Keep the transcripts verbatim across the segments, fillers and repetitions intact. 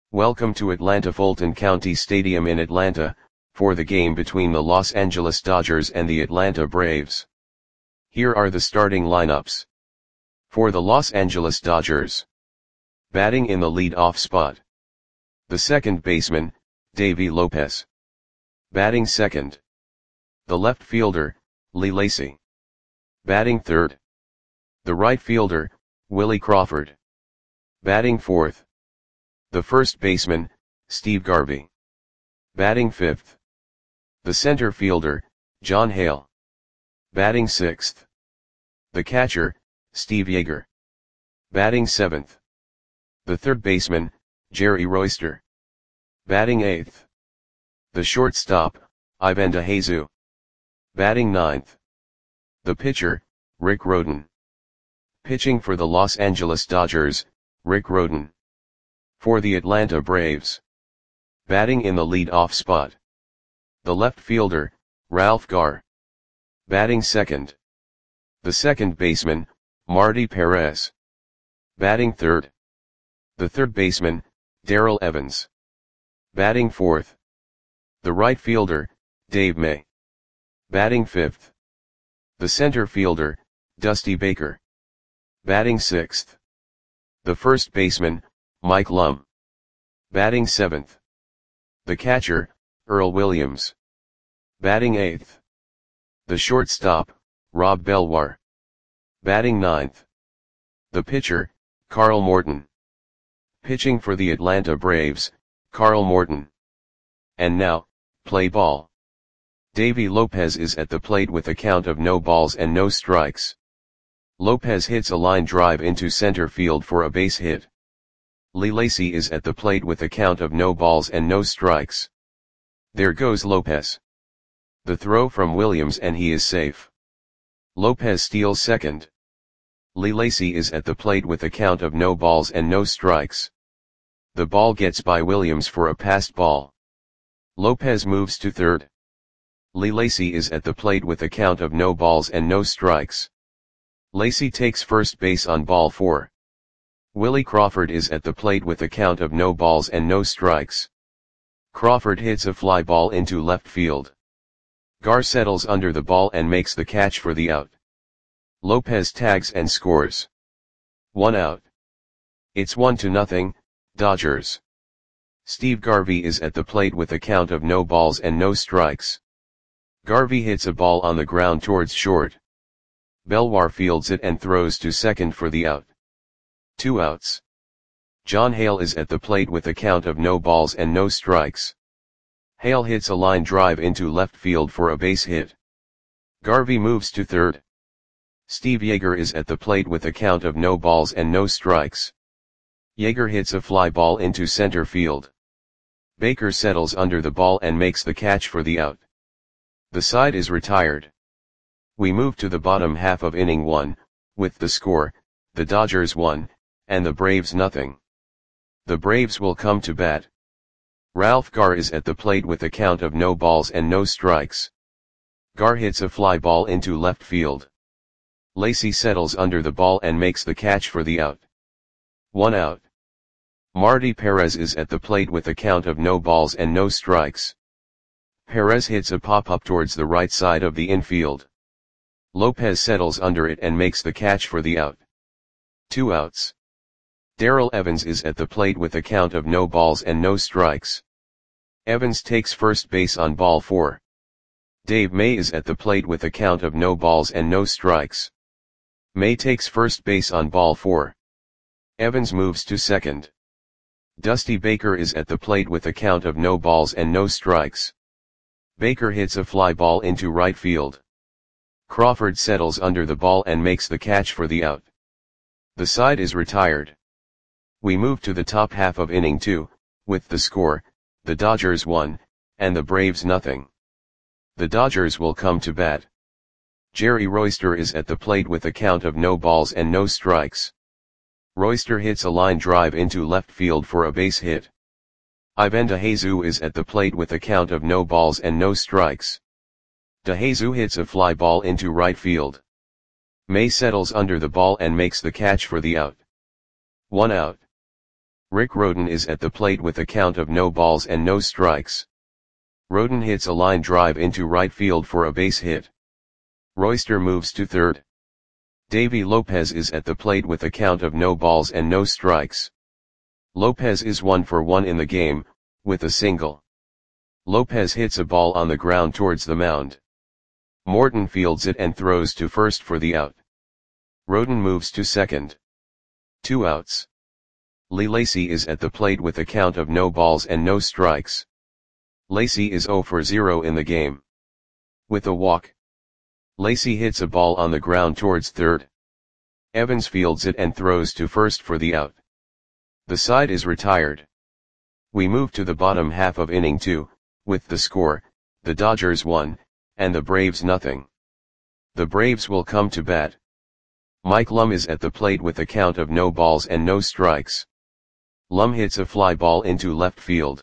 Welcome to Atlanta Fulton County Stadium in Atlanta, for the game between the Los Angeles Dodgers and the Atlanta Braves. Here are the starting lineups. For the Los Angeles Dodgers. Batting in the lead-off spot. The second baseman, Davey Lopez. Batting second. The left fielder, Lee Lacy. Batting third. The right fielder, Willie Crawford. Batting fourth. The first baseman, Steve Garvey. Batting fifth. The center fielder, John Hale. Batting sixth. The catcher, Steve Yeager. Batting seventh. The third baseman, Jerry Royster. Batting eighth. The shortstop, Ivan DeJesus. Batting ninth. The pitcher, Rick Rhoden. Pitching for the Los Angeles Dodgers, Rick Rhoden. For the Atlanta Braves. Batting in the lead-off spot. The left fielder, Ralph Garr. Batting second. The second baseman, Marty Perez. Batting third. The third baseman, Darrell Evans. Batting fourth. The right fielder, Dave May. Batting fifth. The center fielder, Dusty Baker. Batting sixth. The first baseman, Mike Lum. Batting seventh. The catcher, Earl Williams. Batting eighth. The shortstop, Rob Belwar. Batting ninth. The pitcher, Carl Morton. Pitching for the Atlanta Braves, Carl Morton. And now, play ball. Davey Lopez is at the plate with a count of no balls and no strikes. Lopez hits a line drive into center field for a base hit. Lee Lacy is at the plate with a count of no balls and no strikes. There goes Lopez. The throw from Williams and he is safe. Lopez steals second. Lee Lacy is at the plate with a count of no balls and no strikes. The ball gets by Williams for a passed ball. Lopez moves to third. Lee Lacy is at the plate with a count of no balls and no strikes. Lacy takes first base on ball four. Willie Crawford is at the plate with a count of no balls and no strikes. Crawford hits a fly ball into left field. Garr settles under the ball and makes the catch for the out. Lopez tags and scores. One out. It's one to nothing, Dodgers. Steve Garvey is at the plate with a count of no balls and no strikes. Garvey hits a ball on the ground towards short. Belwar fields it and throws to second for the out. Two outs. John Hale is at the plate with a count of no balls and no strikes. Hale hits a line drive into left field for a base hit. Garvey moves to third. Steve Yeager is at the plate with a count of no balls and no strikes. Yeager hits a fly ball into center field. Baker settles under the ball and makes the catch for the out. The side is retired. We move to the bottom half of inning one, with the score, the Dodgers one, and the Braves nothing. The Braves will come to bat. Ralph Garr is at the plate with a count of no balls and no strikes. Garr hits a fly ball into left field. Lacy settles under the ball and makes the catch for the out. One out. Marty Perez is at the plate with a count of no balls and no strikes. Perez hits a pop-up towards the right side of the infield. Lopez settles under it and makes the catch for the out. Two outs. Darrell Evans is at the plate with a count of no balls and no strikes. Evans takes first base on ball four. Dave May is at the plate with a count of no balls and no strikes. May takes first base on ball four. Evans moves to second. Dusty Baker is at the plate with a count of no balls and no strikes. Baker hits a fly ball into right field. Crawford settles under the ball and makes the catch for the out. The side is retired. We move to the top half of inning two, with the score, the Dodgers one, and the Braves nothing. The Dodgers will come to bat. Jerry Royster is at the plate with a count of no balls and no strikes. Royster hits a line drive into left field for a base hit. Ivan DeJesus is at the plate with a count of no balls and no strikes. DeJesus hits a fly ball into right field. May settles under the ball and makes the catch for the out. One out. Rick Rhoden is at the plate with a count of no balls and no strikes. Rhoden hits a line drive into right field for a base hit. Royster moves to third. Davy Lopez is at the plate with a count of no balls and no strikes. Lopez is one for one in the game, with a single. Lopez hits a ball on the ground towards the mound. Morton fields it and throws to first for the out. Rhoden moves to second. Two outs. Lee Lacy is at the plate with a count of no balls and no strikes. Lacy is zero for zero in the game. With a walk. Lacy hits a ball on the ground towards third. Evans fields it and throws to first for the out. The side is retired. We move to the bottom half of inning two, with the score, the Dodgers one, and the Braves nothing. The Braves will come to bat. Mike Lum is at the plate with a count of no balls and no strikes. Lum hits a fly ball into left field.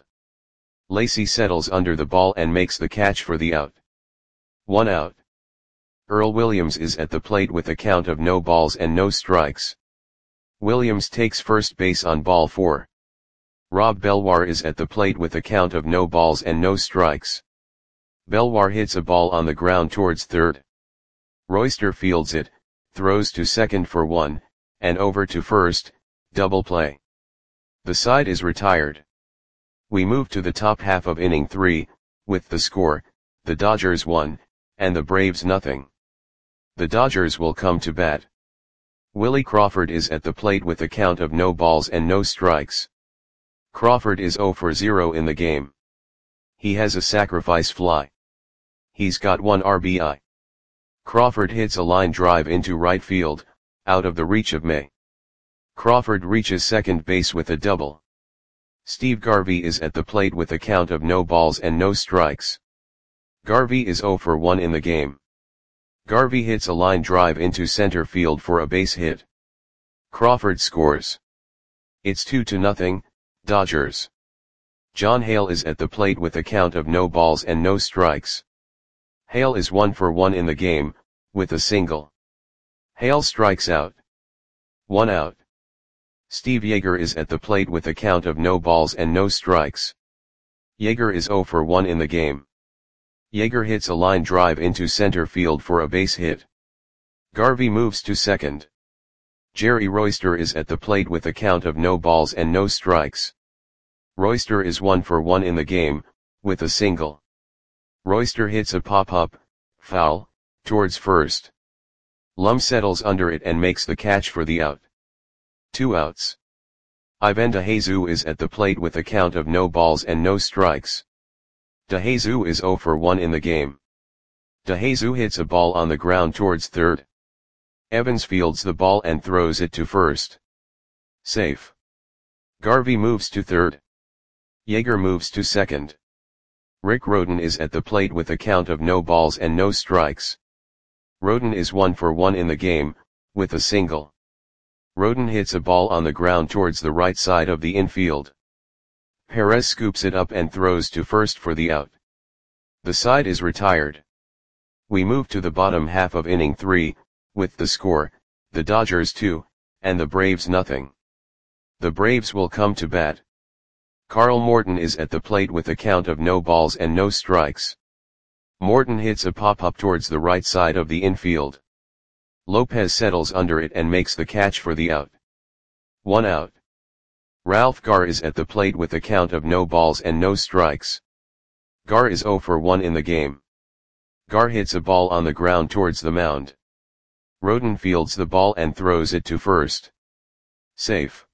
Lacy settles under the ball and makes the catch for the out. One out. Earl Williams is at the plate with a count of no balls and no strikes. Williams takes first base on ball four. Rob Belwar is at the plate with a count of no balls and no strikes. Belwar hits a ball on the ground towards third. Royster fields it, throws to second for one, and over to first, double play. The side is retired. We move to the top half of inning three, with the score, the Dodgers one, and the Braves nothing. The Dodgers will come to bat. Willie Crawford is at the plate with a count of no balls and no strikes. Crawford is zero for zero in the game. He has a sacrifice fly. He's got one R B I. Crawford hits a line drive into right field, out of the reach of May. Crawford reaches second base with a double. Steve Garvey is at the plate with a count of no balls and no strikes. Garvey is zero for one in the game. Garvey hits a line drive into center field for a base hit. Crawford scores. It's two to nothing, Dodgers. John Hale is at the plate with a count of no balls and no strikes. Hale is one for one in the game, with a single. Hale strikes out. One out. Steve Yeager is at the plate with a count of no balls and no strikes. Yeager is zero for one in the game. Yeager hits a line drive into center field for a base hit. Garvey moves to second. Jerry Royster is at the plate with a count of no balls and no strikes. Royster is one for one in the game, with a single. Royster hits a pop-up, foul, towards first. Lum settles under it and makes the catch for the out. Two outs. Ivan DeJesus is at the plate with a count of no balls and no strikes. DeJesus is zero for one in the game. DeJesus hits a ball on the ground towards third. Evans fields the ball and throws it to first. Safe. Garvey moves to third. Yeager moves to second. Rick Rhoden is at the plate with a count of no balls and no strikes. Rhoden is one for one in the game, with a single. Rhoden hits a ball on the ground towards the right side of the infield. Perez scoops it up and throws to first for the out. The side is retired. We move to the bottom half of inning three, with the score, the Dodgers two, and the Braves nothing. The Braves will come to bat. Carl Morton is at the plate with a count of no balls and no strikes. Morton hits a pop-up towards the right side of the infield. Lopez settles under it and makes the catch for the out. One out. Ralph Garr is at the plate with a count of no balls and no strikes. Garr is zero for one in the game. Garr hits a ball on the ground towards the mound. Rhoden fields the ball and throws it to first. Safe.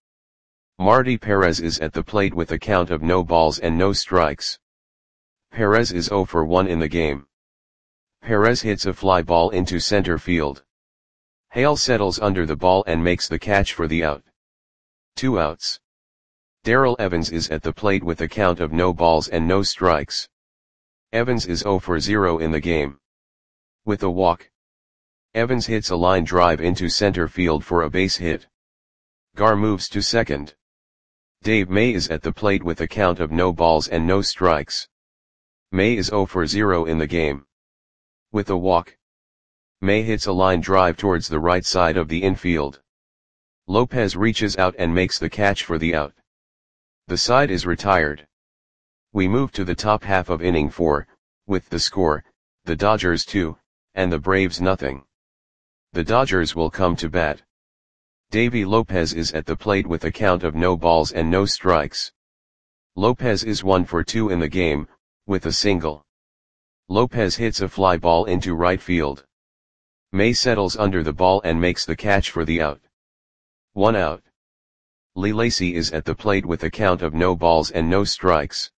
Marty Perez is at the plate with a count of no balls and no strikes. Perez is zero for one in the game. Perez hits a fly ball into center field. Hale settles under the ball and makes the catch for the out. Two outs. Darrell Evans is at the plate with a count of no balls and no strikes. Evans is zero for zero in the game. With a walk. Evans hits a line drive into center field for a base hit. Garr moves to second. Dave May is at the plate with a count of no balls and no strikes. May is zero for zero in the game. With a walk. May hits a line drive towards the right side of the infield. Lopez reaches out and makes the catch for the out. The side is retired. We move to the top half of inning four, with the score, the Dodgers two, and the Braves nothing. The Dodgers will come to bat. Davy Lopez is at the plate with a count of no balls and no strikes. Lopez is one for two in the game, with a single. Lopez hits a fly ball into right field. May settles under the ball and makes the catch for the out. One out. Lee Lacy is at the plate with a count of no balls and no strikes.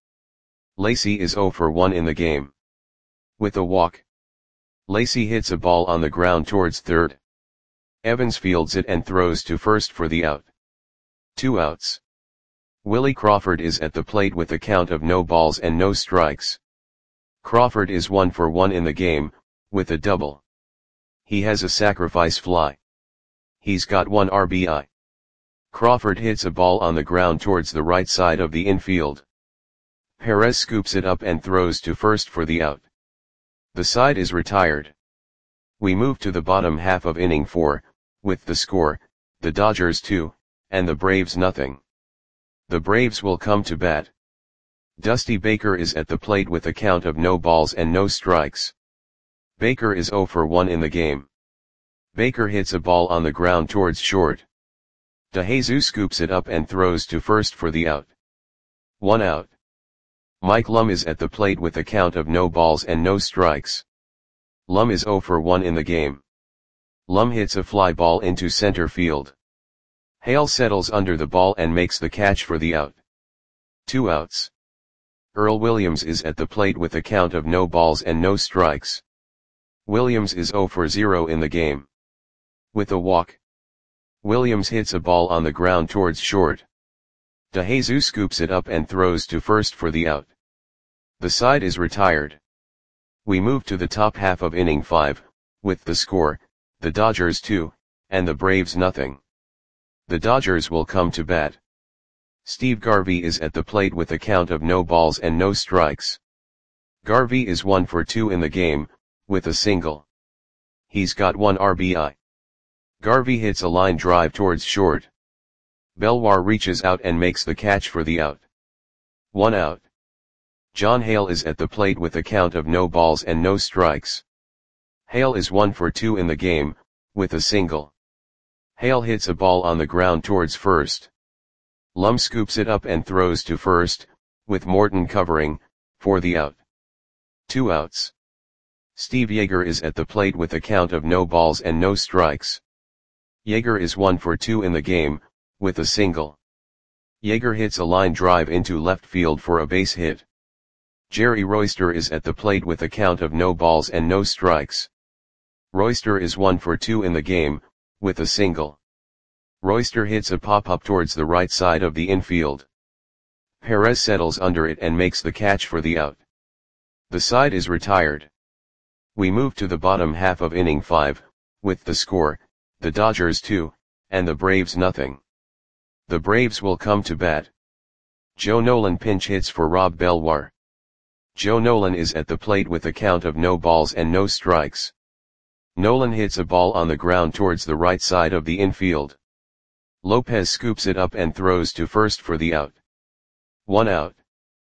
Lacy is zero for one in the game. With a walk. Lacy hits a ball on the ground towards third. Evans fields it and throws to first for the out. Two outs. Willie Crawford is at the plate with a count of no balls and no strikes. Crawford is one for one in the game, with a double. He has a sacrifice fly. He's got one R B I. Crawford hits a ball on the ground towards the right side of the infield. Perez scoops it up and throws to first for the out. The side is retired. We move to the bottom half of inning four, with the score, the Dodgers two, and the Braves nothing. The Braves will come to bat. Dusty Baker is at the plate with a count of no balls and no strikes. Baker is zero for one in the game. Baker hits a ball on the ground towards short. DeJesus scoops it up and throws to first for the out. One out. Mike Lum is at the plate with a count of no balls and no strikes. Lum is zero for one in the game. Lum hits a fly ball into center field. Hale settles under the ball and makes the catch for the out. Two outs. Earl Williams is at the plate with a count of no balls and no strikes. Williams is zero for zero in the game. With a walk. Williams hits a ball on the ground towards short. DeJesus scoops it up and throws to first for the out. The side is retired. We move to the top half of inning five, with the score, the Dodgers two, and the Braves nothing. The Dodgers will come to bat. Steve Garvey is at the plate with a count of no balls and no strikes. Garvey is one for two in the game, with a single. He's got one R B I. Garvey hits a line drive towards short. Belwar reaches out and makes the catch for the out. One out. John Hale is at the plate with a count of no balls and no strikes. Hale is one for two in the game, with a single. Hale hits a ball on the ground towards first. Lum scoops it up and throws to first, with Morton covering, for the out. Two outs. Steve Yeager is at the plate with a count of no balls and no strikes. Yeager is one for two in the game, with a single. Yeager hits a line drive into left field for a base hit. Jerry Royster is at the plate with a count of no balls and no strikes. Royster is one for two in the game, with a single. Royster hits a pop-up towards the right side of the infield. Perez settles under it and makes the catch for the out. The side is retired. We move to the bottom half of inning five, with the score, the Dodgers two, and the Braves nothing. The Braves will come to bat. Joe Nolan pinch hits for Rob Belwar. Joe Nolan is at the plate with a count of no balls and no strikes. Nolan hits a ball on the ground towards the right side of the infield. Lopez scoops it up and throws to first for the out. One out.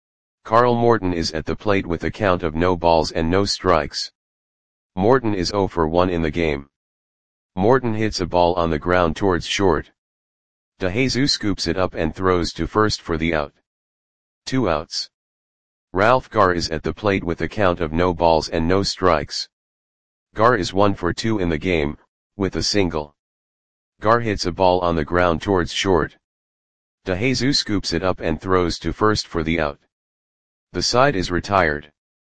Carl Morton is at the plate with a count of no balls and no strikes. Morton is zero for one in the game. Morton hits a ball on the ground towards short. DeJesus scoops it up and throws to first for the out. Two outs. Ralph Garr is at the plate with a count of no balls and no strikes. Garr is one for two in the game, with a single. Garr hits a ball on the ground towards short. DeJesus scoops it up and throws to first for the out. The side is retired.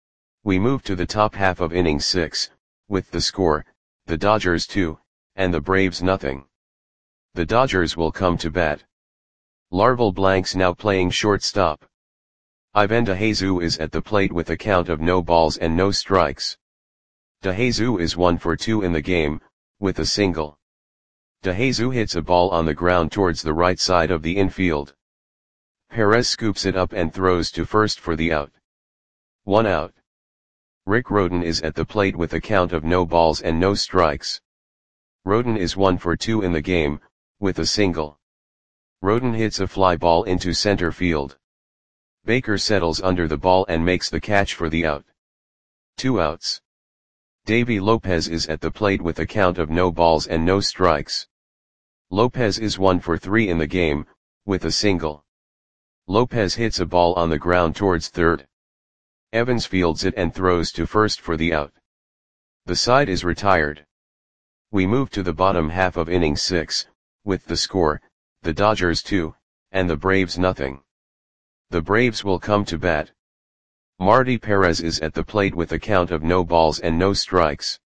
We move to the top half of inning six, with the score, the Dodgers two, and the Braves nothing. The Dodgers will come to bat. Larval Blanks now playing shortstop. Ivan DeJesus is at the plate with a count of no balls and no strikes. DeJesus is one for two in the game, with a single. DeJesus hits a ball on the ground towards the right side of the infield. Perez scoops it up and throws to first for the out. One out. Rick Rhoden is at the plate with a count of no balls and no strikes. Rhoden is one for two in the game, with a single. Roden hits a fly ball into center field. Baker settles under the ball and makes the catch for the out. Two outs. Davy Lopez is at the plate with a count of no balls and no strikes. Lopez is one for three in the game, with a single. Lopez hits a ball on the ground towards third. Evans fields it and throws to first for the out. The side is retired. We move to the bottom half of inning six, with the score, the Dodgers two, and the Braves nothing. The Braves will come to bat. Marty Perez is at the plate with a count of no balls and no strikes.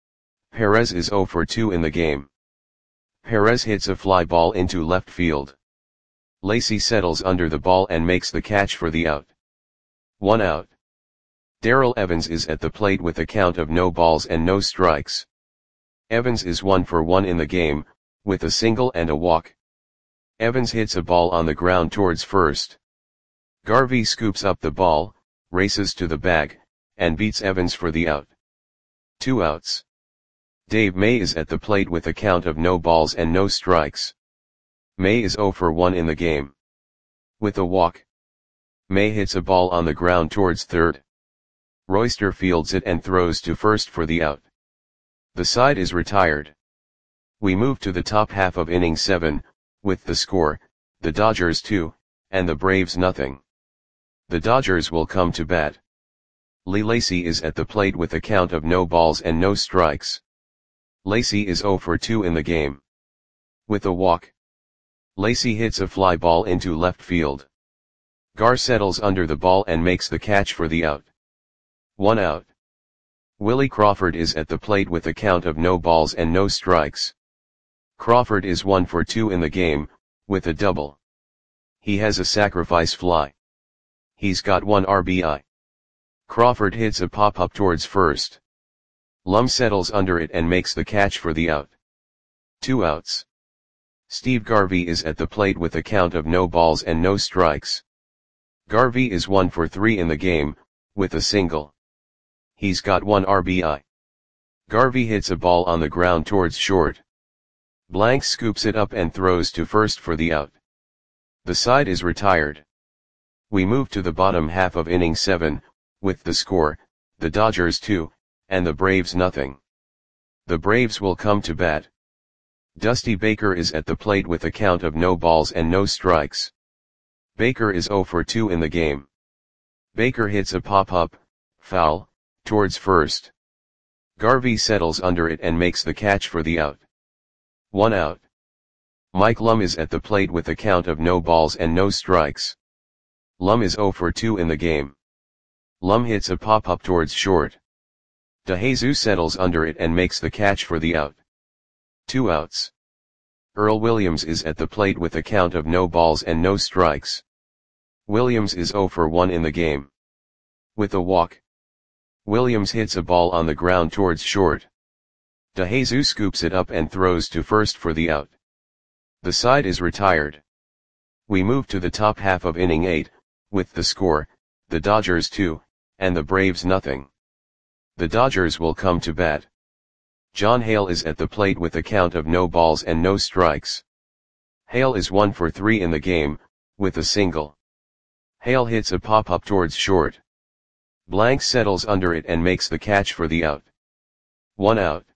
Perez is zero for two in the game. Perez hits a fly ball into left field. Lacy settles under the ball and makes the catch for the out. One out. Darrell Evans is at the plate with a count of no balls and no strikes. Evans is one for one in the game, with a single and a walk. Evans hits a ball on the ground towards first. Garvey scoops up the ball, races to the bag, and beats Evans for the out. Two outs. Dave May is at the plate with a count of no balls and no strikes. May is zero for one in the game. With a walk. May hits a ball on the ground towards third. Royster fields it and throws to first for the out. The side is retired. We move to the top half of inning seven, with the score, the Dodgers two, and the Braves nothing. The Dodgers will come to bat. Lee Lacy is at the plate with a count of no balls and no strikes. Lacy is zero for two in the game. With a walk. Lacy hits a fly ball into left field. Gar settles under the ball and makes the catch for the out. One out. Willie Crawford is at the plate with a count of no balls and no strikes. Crawford is one for two in the game, with a double. He has a sacrifice fly. He's got one R B I. Crawford hits a pop-up towards first. Lum settles under it and makes the catch for the out. Two outs. Steve Garvey is at the plate with a count of no balls and no strikes. Garvey is one for three in the game, with a single. He's got one R B I. Garvey hits a ball on the ground towards short. Blank scoops it up and throws to first for the out. The side is retired. We move to the bottom half of inning seven, with the score, the Dodgers two, and the Braves nothing. The Braves will come to bat. Dusty Baker is at the plate with a count of no balls and no strikes. Baker is zero for two in the game. Baker hits a pop-up, foul, towards first. Garvey settles under it and makes the catch for the out. One out. Mike Lum is at the plate with a count of no balls and no strikes. Lum is zero for two in the game. Lum hits a pop-up towards short. DeJesus settles under it and makes the catch for the out. Two outs. Earl Williams is at the plate with a count of no balls and no strikes. Williams is zero for one in the game. With a walk. Williams hits a ball on the ground towards short. DeJesus scoops it up and throws to first for the out. The side is retired. We move to the top half of inning eight, with the score, the Dodgers two, and the Braves nothing. The Dodgers will come to bat. John Hale is at the plate with a count of no balls and no strikes. Hale is one for three in the game, with a single. Hale hits a pop-up towards short. Blank settles under it and makes the catch for the out. One out.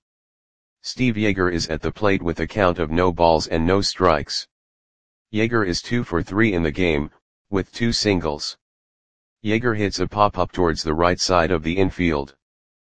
Steve Yeager is at the plate with a count of no balls and no strikes. Yeager is two for three in the game, with two singles. Yeager hits a pop-up towards the right side of the infield.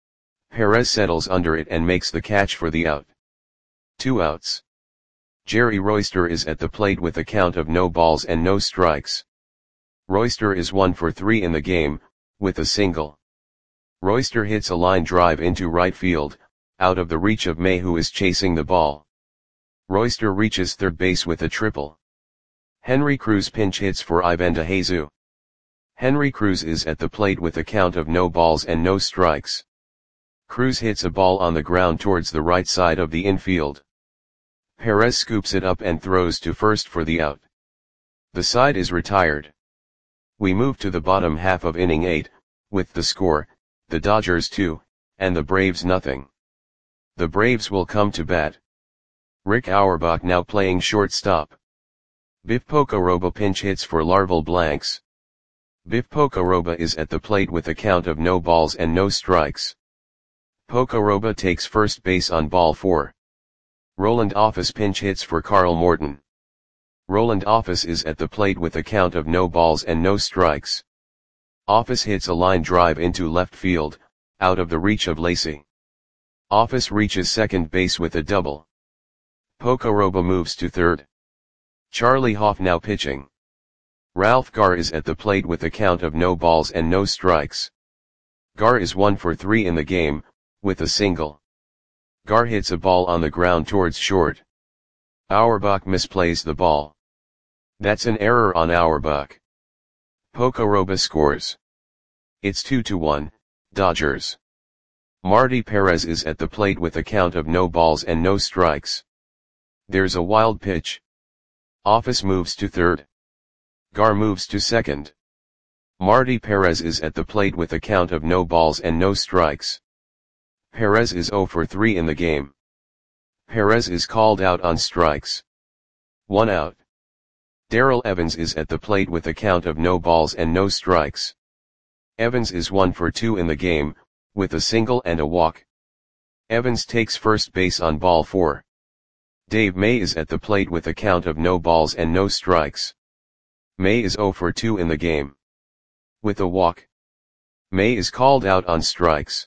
Perez settles under it and makes the catch for the out. Two outs. Jerry Royster is at the plate with a count of no balls and no strikes. Royster is one for three in the game, with a single. Royster hits a line drive into right field, out of the reach of May, who is chasing the ball. Royster reaches third base with a triple. Henry Cruz pinch hits for Ivan DeJesus. Henry Cruz is at the plate with a count of no balls and no strikes. Cruz hits a ball on the ground towards the right side of the infield. Perez scoops it up and throws to first for the out. The side is retired. We move to the bottom half of inning eight, with the score, the Dodgers two, and the Braves nothing. The Braves will come to bat. Rick Auerbach now playing shortstop. Biff Pocoroba pinch hits for larval blanks. Biff Pocoroba is at the plate with a count of no balls and no strikes. Pocoroba takes first base on ball four. Roland Office pinch hits for Carl Morton. Roland Office is at the plate with a count of no balls and no strikes. Office hits a line drive into left field, out of the reach of Lacy. Office reaches second base with a double. Pocoroba moves to third. Charlie Hoff now pitching. Ralph Garr is at the plate with a count of no balls and no strikes. Garr is one for three in the game, with a single. Garr hits a ball on the ground towards short. Auerbach misplays the ball. That's an error on Auerbach. Pocoroba scores. It's two to one, Dodgers. Marty Perez is at the plate with a count of no balls and no strikes. There's a wild pitch. Office moves to third. Garr moves to second. Marty Perez is at the plate with a count of no balls and no strikes. Perez is zero for three in the game. Perez is called out on strikes. One out. Darrell Evans is at the plate with a count of no balls and no strikes. Evans is one for two in the game, with a single and a walk. Evans takes first base on ball four. Dave May is at the plate with a count of no balls and no strikes. May is zero for two in the game. With a walk. May is called out on strikes.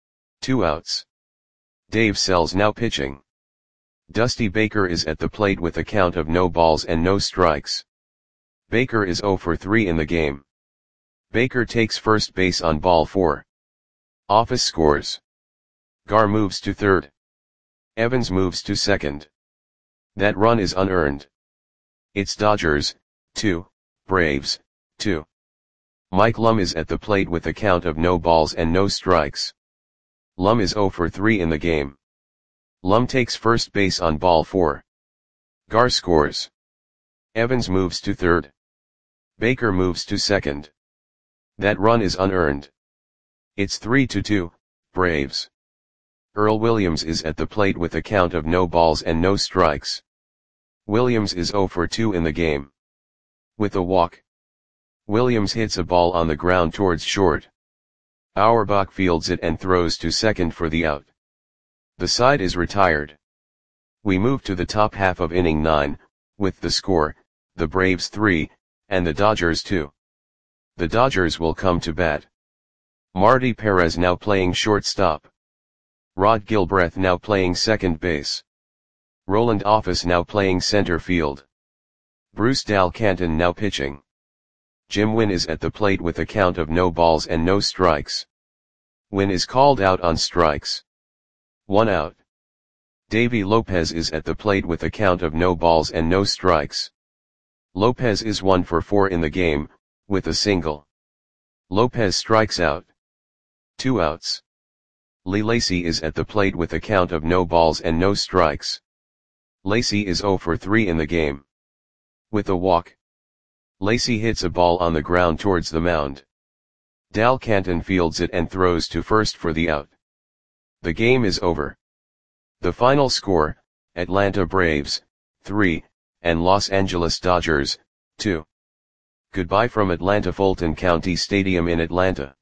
Two outs. Dave Sells now pitching. Dusty Baker is at the plate with a count of no balls and no strikes. Baker is zero for three in the game. Baker takes first base on ball four. Office scores. Garr moves to third. Evans moves to second. That run is unearned. It's Dodgers, two, Braves, two. Mike Lum is at the plate with a count of no balls and no strikes. Lum is zero for three in the game. Lum takes first base on ball four. Garr scores. Evans moves to third. Baker moves to second. That run is unearned. It's three to two, Braves. Earl Williams is at the plate with a count of no balls and no strikes. Williams is zero for two in the game. With a walk. Williams hits a ball on the ground towards short. Auerbach fields it and throws to second for the out. The side is retired. We move to the top half of inning nine, with the score, the Braves three, and the Dodgers two. The Dodgers will come to bat. Marty Perez now playing shortstop. Rod Gilbreth now playing second base. Roland Office now playing center field. Bruce Dal Canton now pitching. Jim Wynn is at the plate with a count of no balls and no strikes. Wynn is called out on strikes. One out. Davy Lopez is at the plate with a count of no balls and no strikes. Lopez is one for four in the game, with a single. Lopez strikes out. Two outs. Lee Lacy is at the plate with a count of no balls and no strikes. Lacy is zero for three in the game. With a walk. Lacy hits a ball on the ground towards the mound. Dal Canton fields it and throws to first for the out. The game is over. The final score, Atlanta Braves, three, and Los Angeles Dodgers, two. Goodbye from Atlanta Fulton County Stadium in Atlanta.